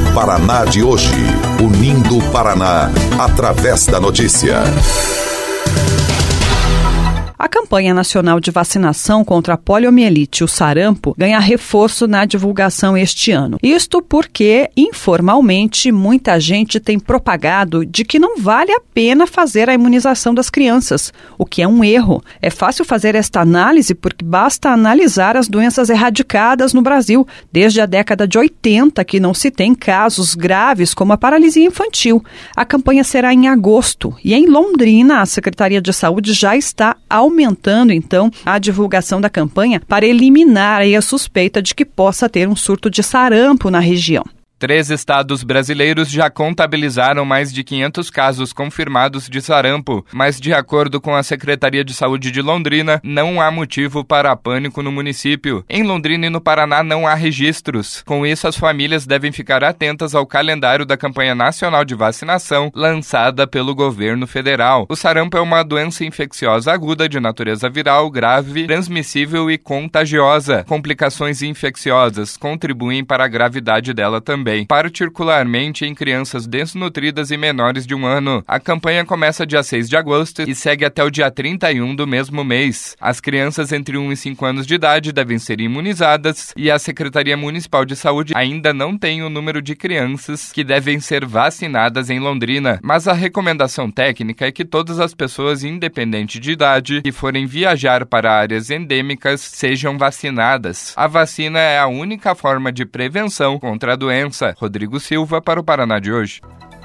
Paraná de hoje, unindo o Paraná através da notícia. A campanha nacional de vacinação contra a poliomielite e o sarampo ganha reforço na divulgação este ano. Isto porque, informalmente, muita gente tem propagado de que não vale a pena fazer a imunização das crianças, o que é um erro. É fácil fazer esta análise porque basta analisar as doenças erradicadas no Brasil. Desde a década de 80 que não se tem casos graves como a paralisia infantil. A campanha será em agosto e em Londrina a Secretaria de Saúde já está aumentando, então, a divulgação da campanha para eliminar a suspeita de que possa ter um surto de sarampo na região. 3 estados brasileiros já contabilizaram mais de 500 casos confirmados de sarampo, mas de acordo com a Secretaria de Saúde de Londrina, não há motivo para pânico no município. Em Londrina e no Paraná não há registros. Com isso, as famílias devem ficar atentas ao calendário da campanha nacional de vacinação lançada pelo governo federal. O sarampo é uma doença infecciosa aguda de natureza viral, grave, transmissível e contagiosa. Complicações infecciosas contribuem para a gravidade dela também. Particularmente em crianças desnutridas e menores de 1 ano. A campanha começa dia 6 de agosto e segue até o dia 31 do mesmo mês. As crianças entre 1 e 5 anos de idade devem ser imunizadas e a Secretaria Municipal de Saúde ainda não tem o número de crianças que devem ser vacinadas em Londrina, mas a recomendação técnica é que todas as pessoas, independente de idade, que forem viajar para áreas endêmicas, sejam vacinadas. A vacina é a única forma de prevenção contra a doença. Rodrigo Silva para o Paraná de hoje.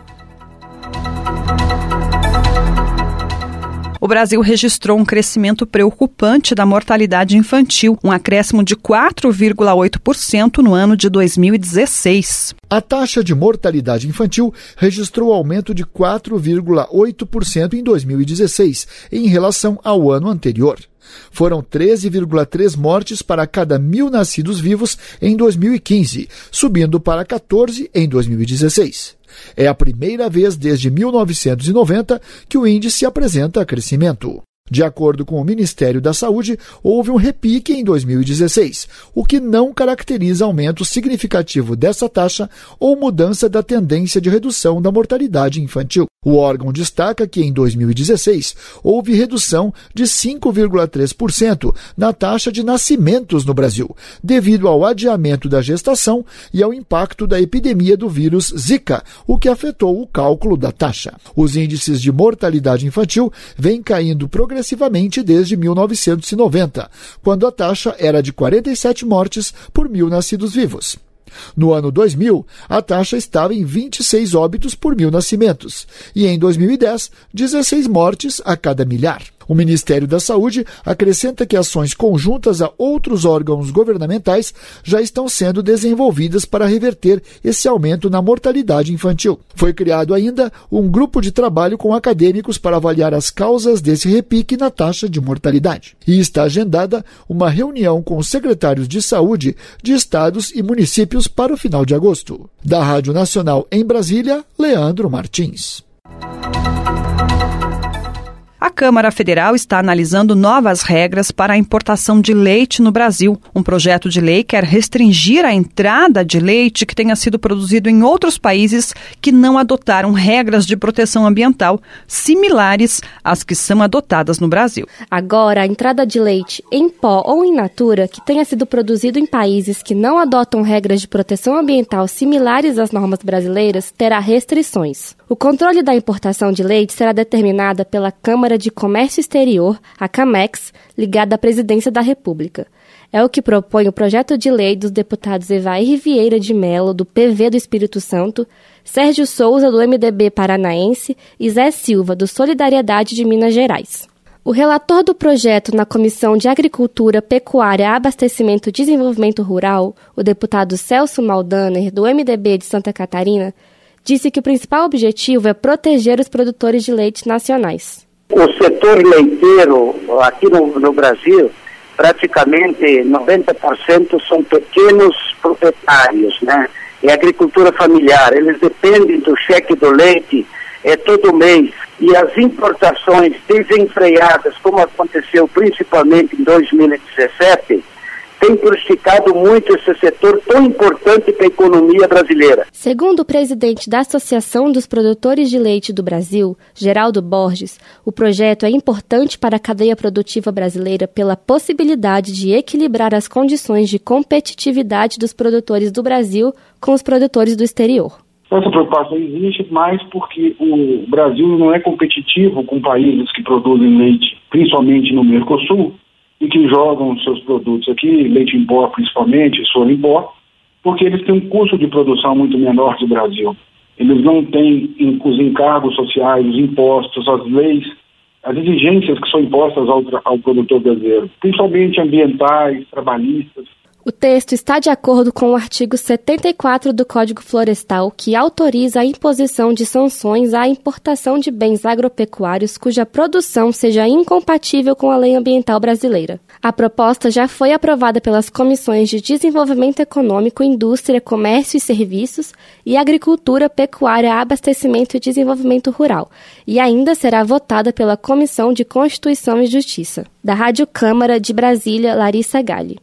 O Brasil registrou um crescimento preocupante da mortalidade infantil, um acréscimo de 4,8% no ano de 2016. A taxa de mortalidade infantil registrou aumento de 4,8% em 2016, em relação ao ano anterior. Foram 13,3 mortes para cada 1.000 nascidos vivos em 2015, subindo para 14 em 2016. É a primeira vez desde 1990 que o índice apresenta crescimento. De acordo com o Ministério da Saúde, houve um repique em 2016, o que não caracteriza aumento significativo dessa taxa ou mudança da tendência de redução da mortalidade infantil. O órgão destaca que em 2016 houve redução de 5,3% na taxa de nascimentos no Brasil, devido ao adiamento da gestação e ao impacto da epidemia do vírus Zika, o que afetou o cálculo da taxa. Os índices de mortalidade infantil vêm caindo progressivamente desde 1990, quando a taxa era de 47 mortes por 1.000 nascidos vivos. No ano 2000, a taxa estava em 26 óbitos por 1.000 nascimentos e, em 2010, 16 mortes a cada milhar. O Ministério da Saúde acrescenta que ações conjuntas a outros órgãos governamentais já estão sendo desenvolvidas para reverter esse aumento na mortalidade infantil. Foi criado ainda um grupo de trabalho com acadêmicos para avaliar as causas desse repique na taxa de mortalidade. E está agendada uma reunião com os secretários de saúde de estados e municípios para o final de agosto. Da Rádio Nacional em Brasília, Leandro Martins. A Câmara Federal está analisando novas regras para a importação de leite no Brasil. Um projeto de lei quer restringir a entrada de leite que tenha sido produzido em outros países que não adotaram regras de proteção ambiental similares às que são adotadas no Brasil. Agora, a entrada de leite em pó ou in natura que tenha sido produzido em países que não adotam regras de proteção ambiental similares às normas brasileiras terá restrições. O controle da importação de leite será determinada pela Câmara de Comércio Exterior, a CAMEX, ligada à Presidência da República. É o que propõe o projeto de lei dos deputados Evair Vieira de Mello, do PV do Espírito Santo, Sérgio Souza, do MDB paranaense, e Zé Silva, do Solidariedade de Minas Gerais. O relator do projeto na Comissão de Agricultura, Pecuária, Abastecimento e Desenvolvimento Rural, o deputado Celso Maldaner, do MDB de Santa Catarina, disse que o principal objetivo é proteger os produtores de leite nacionais. O setor leiteiro aqui no Brasil, praticamente 90% são pequenos proprietários, né? É agricultura familiar, eles dependem do cheque do leite todo mês. E as importações desenfreadas, como aconteceu principalmente em 2017, tem prejudicado muito esse setor tão importante para a economia brasileira. Segundo o presidente da Associação dos Produtores de Leite do Brasil, Geraldo Borges, o projeto é importante para a cadeia produtiva brasileira pela possibilidade de equilibrar as condições de competitividade dos produtores do Brasil com os produtores do exterior. Essa preocupação existe mais porque o Brasil não é competitivo com países que produzem leite, principalmente no Mercosul, e que jogam seus produtos aqui, leite em pó principalmente, soro em pó, porque eles têm um custo de produção muito menor que o Brasil. Eles não têm os encargos sociais, os impostos, as leis, as exigências que são impostas ao produtor brasileiro, principalmente ambientais, trabalhistas. O texto está de acordo com o artigo 74 do Código Florestal, que autoriza a imposição de sanções à importação de bens agropecuários cuja produção seja incompatível com a lei ambiental brasileira. A proposta já foi aprovada pelas Comissões de Desenvolvimento Econômico, Indústria, Comércio e Serviços e Agricultura, Pecuária, Abastecimento e Desenvolvimento Rural, e ainda será votada pela Comissão de Constituição e Justiça. Da Rádio Câmara de Brasília, Larissa Galli.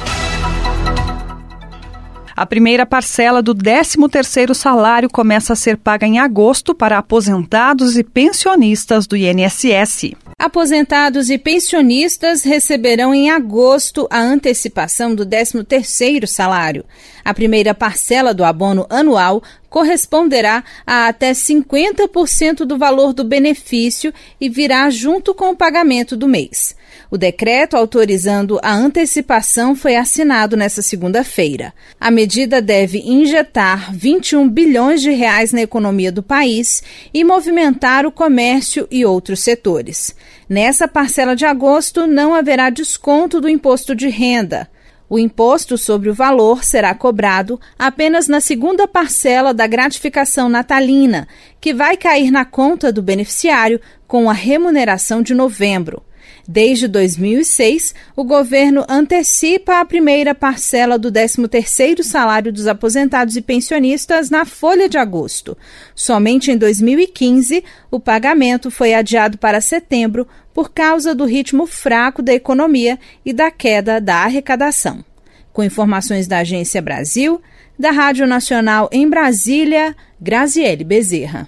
A primeira parcela do 13º salário começa a ser paga em agosto para aposentados e pensionistas do INSS. Aposentados e pensionistas receberão em agosto a antecipação do 13º salário. A primeira parcela do abono anual corresponderá a até 50% do valor do benefício e virá junto com o pagamento do mês. O decreto autorizando a antecipação foi assinado nesta segunda-feira. A medida deve injetar 21 bilhões de reais na economia do país e movimentar o comércio e outros setores. Nessa parcela de agosto não haverá desconto do imposto de renda. O imposto sobre o valor será cobrado apenas na segunda parcela da gratificação natalina, que vai cair na conta do beneficiário com a remuneração de novembro. Desde 2006, o governo antecipa a primeira parcela do 13º salário dos aposentados e pensionistas na folha de agosto. Somente em 2015, o pagamento foi adiado para setembro por causa do ritmo fraco da economia e da queda da arrecadação. Com informações da Agência Brasil, da Rádio Nacional em Brasília, Graziele Bezerra.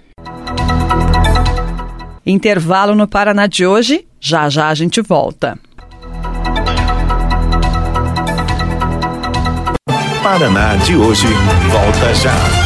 Intervalo no Paraná de hoje, já a gente volta. Paraná de hoje, volta já.